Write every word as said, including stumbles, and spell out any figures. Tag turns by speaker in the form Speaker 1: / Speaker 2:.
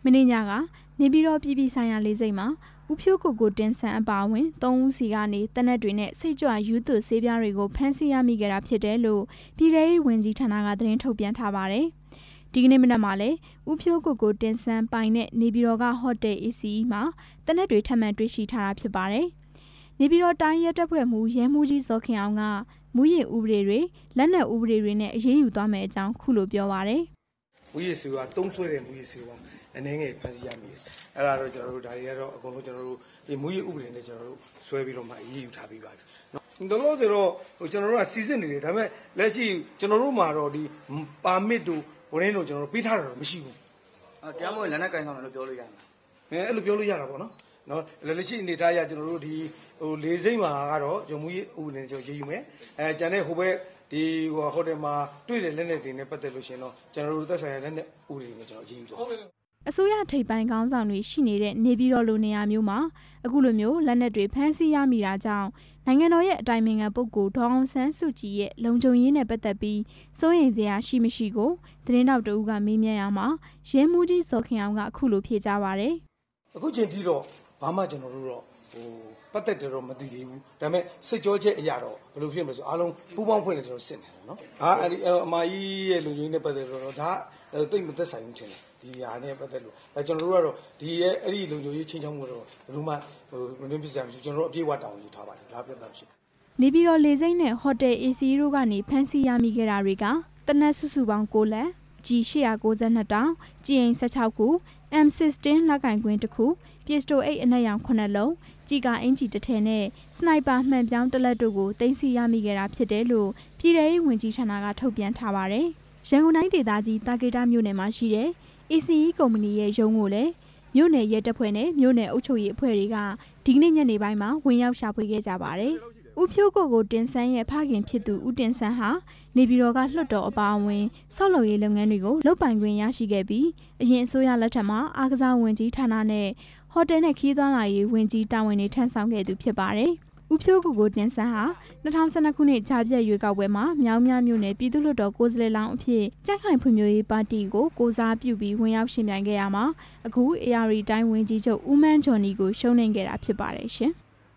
Speaker 1: မင်းညကနေပြည်တော်ပြည်ပြည်ဆိုင်ရာလေးစိတ်မှာဦးဖြိုးကိုကိုတင်ဆန်းအပါအဝင်သုံးဦးစီကနေတနက်တွေနဲ့စိတ်ကြွယူသွဆေးပြားတွေကိုဖမ်းဆီးရမိခဲ့တာဖြစ်တယ်လို့ပြည်ထောင်စုဝန်ကြီးဌာနကသတင်းထုတ်ပြန်ထားပါတယ်။ဒီကနေ့မနက်မှာလည်းဦးဖြိုးကိုကိုတင်ဆန်းပိုင်တဲ့နေပြည်တော်ကဟိုတယ် အေ စီ အီ မှာတနက်တွေထပ်မံတွေ့ရှိထားတာဖြစ်ပါတယ်။နေပြည်တော်တိုင်းရဲတပ်ဖွဲ့မှူးရဲမှူးကြီးစောခင်အောင်ကမူရည်ဥပဒေတွေလက်နက်ဥပဒေတွေနဲ့အရေးယူသွားမယ်အကြောင်းခုလိုပြောပါတယ်
Speaker 2: ။မူရည်စီကတုံးဆွဲတဲ့မူရည်စီကအနေငယ်ဖန်ဆီးရမိတယ်။အဲ့ဒါတော့ကျွန်တော်တို့ဒါတွေကတော့အကုန်လုံးကျွန်တော်တို့ဒီမူရည်ဥပဒေနဲ့ကျွန်တော်တို့ဆွဲပြီးတော့မှအရေးယူထားပြီးပါပြီ။နော်။ဒါလို့ဆိုတော့ကျွန်တော်တို့ကစီစစ်နေတယ်ဒါပေမဲ့လက်ရှိကျွန်တော်တို့မှာတော့ဒီပါမစ်တို့ဝရင်းတို့ကျွန်တော်တို့ပေးထားတာတော့မရှိဘူး
Speaker 3: ။အဲတရားမဝင်လက်နက်ကင်ဆောင်တယ်လို့ပြောလို့ရတယ်
Speaker 2: ။အဲအဲ့လိုပြောလို့ရတာပေါ့နော်။နော်လက်ရှိအနေထားအရကျွန်တော်တို့ဒီဟိုလေးစိမ့်မှာကတော့ကျွန်မူရည်ဥပဒေနဲ့ကျွန်တော်ရေးယူမယ်။အဲကျန်တဲ့ဟိုဘက်ဒီဟိုဟိုတယ်မှာတွေ့တဲ့လက်နက်တွေနဲ့ပတ်သက်လို့ရှင်တော့ကျွန်တော်တို့သက်ဆိုင်ရာလက်နက်ဥပဒေနဲ့ကျွန်တော်ရေးယူတော့
Speaker 1: အစိုးရထိပ်ပိုင်းခေါင်းဆောင်တွေရှိနေတဲ့နေပြည်တော်လိုနေရာမျိုးမှာအခုလိုမျိုးလက်နက်တွေဖမ်းဆီးရမိတာကြောင့်နိုင်ငံတော်ရဲ့အတိုင်ပင်ခံပုဂ္ဂိုလ်ဒေါ်အောင်ဆန်းစုကြည်ရဲ့လုံခြုံရေးနဲ့ပတ်သက်ပြီးစိုးရိမ်စရာရှိမရှိကိုသတင်းတောက်တဦးကမေးမြန်းရမှာရဲမှူးကြီးစောခင်အောင်ကအခုလိုဖြေကြားပါတယ်
Speaker 2: ။အခုချိန်ထိတော့ဘာမှကျွန်တော်တို့တော့ဟိုပတ်သက်တယ်တော့မသိသေးဘူး။ဒါပေမဲ့စစ်ကြောချက်အရာတော့ဘယ်လိုဖြစ်မလဲဆိုအားလုံးပူးပေါင်းဖွဲ့နေကျွန်တော်စစ်နေတယ်နော်။ဟာအဲ့ဒီအမကြီးရဲ့လူကြီးနဲ့ပတ်သက်လို့တော့ဒါတိတ်မသက်ဆိုင်ဘူးထင်တယ်။ဒီဟာနဲ့ပတ်သက်လို့ဒါကျွန်တော်တို့ကတော့ဒီရဲ့အဲ့ဒီလူကြီးချင်းချောင်းကတော့ဘယ်လိုမှဟိုမင်းပြစရာမရှိကျွန်တော်တို့အပြည့်အဝတောင်းယူထားပါတယ်ဒါပြတ်သားရှိ
Speaker 1: နေပြည်တော်လေစိမ့်နဲ့ဟိုတယ် အေ စီ တို့ကနေဖမ်းဆီးရမိခဲ့တာတွေကတနက်စုစုပေါင်း၉လက်ဂျီ၈၉၂တောင်ကြည်အိမ်၁၆ခု အမ် ၁၆ လက်ကင်ကွင်းတစ်ခုပစ္စတိုအိတ်အနက်ရောင်ခုနှစ်လုံးကြီးကအင်ဂျီတစ်ထည်နဲ့စနိုက်ပါမှန်ပြောင်းတစ်လက်တို့ကိုတင်စီရမိခဲ့တာဖြစ်တယ်လို့ပြည်ထောင်စုဝန်ကြီးဌာနကထုတ်ပြန်ထားပါတယ်။ရန်ကုန်တိုင်းဒေသကြီးတာကေတာမြို့နယ်မှာရှိတဲ့ အေ စီ အီ ကုမ္ပဏီရဲ့ရုံးကိုလည်းမြို့နယ်ရဲတပ်ဖွဲ့နဲ့မြို့နယ်အုပ်ချုပ်ရေးအဖွဲ့တွေကဒီကနေ့ညနေပိုင်းမှာဝင်ရောက်ရှာဖွေခဲ့ကြပါတယ်။ဦးဖြိုးကိုကိုတင်ဆန်းရဲ့ဖခင်ဖြစ်သူဦးတင်ဆန်းဟာနေပြည်တော်ကလွှတ်တော်အပါအဝင်ဆောက်လုပ်ရေးလုပ်ငန်းတွေကိုလုပ်ပိုင်ခွင့်ရရှိခဲ့ပြီးအရင်အစိုးရလက်ထက်မှာအားကစားဝန်ကြီးဌာနနဲ့ဟိုတယ်နဲ့ခီးသွွားလာရေးဝန်ကြီးတာဝန်တွေထမ်းဆောင်ခဲ့သူဖြစ်ပါတယ်။ဦးဖြိုးကိုကိုတင်ဆန်းဟာ၂၀၁၂ခုနှစ်ကြားပြည့်ရွေးကောက်ပွဲမှာမြောင်းမြမြို့နယ်ပြည်သူ့လွှတ်တော်ကိုယ်စားလှယ်လောင်းအဖြစ်ကြံ့ခိုင်ဖွံ့ဖြိုးရေးပါတီကိုကိုစားပြုပြီးဝင်ရောက်ရှင်ပြိုင်ခဲ့ရမှာအခု အေ အာር တိုင်းဝန်ကြီးချုပ်ဦးမန်းဂျော်နီကိုရှုံးနိမ့်ခဲ့တာဖြစ်ပါတယ်ရှင်။